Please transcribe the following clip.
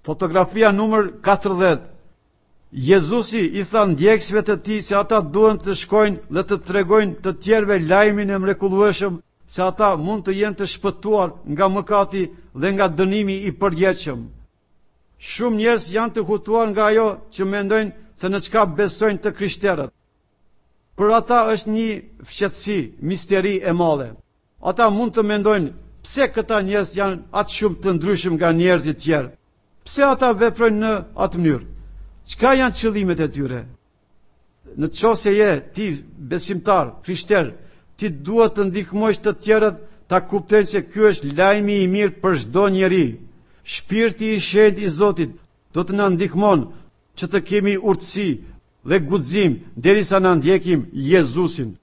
Fotografia numër 40. Jezusi i tha ndjekësve të tij se ata duhen të shkojnë dhe të tregojnë të tjerëve lajmin e mrekullueshëm se ata mund të jenë të shpëtuar nga mëkati dhe nga dënimi i përjetshëm. Shumë njerëz janë të hutuar nga ajo që mendojnë se në çka besojnë të krishterët. Për ata është një fqetësi, misteri e madhe. Ata mund të mendojnë, pse këta njerëz janë atë shumë të ndryshëm nga njerëzit tjerë? Pse ata veprojnë në atë mënyrë? Çka janë qëllimet e tyre? Në qoftë se je ti besimtar, krishter, ti duhet të ndihmosh të tjerët ta kuptojnë se ky është lajmi i mirë për çdo njeri. Shpirti i shenjtë i Zotit do të na ndihmon që të kemi urtësi dhe guxim derisa na ndjekim Jezusin.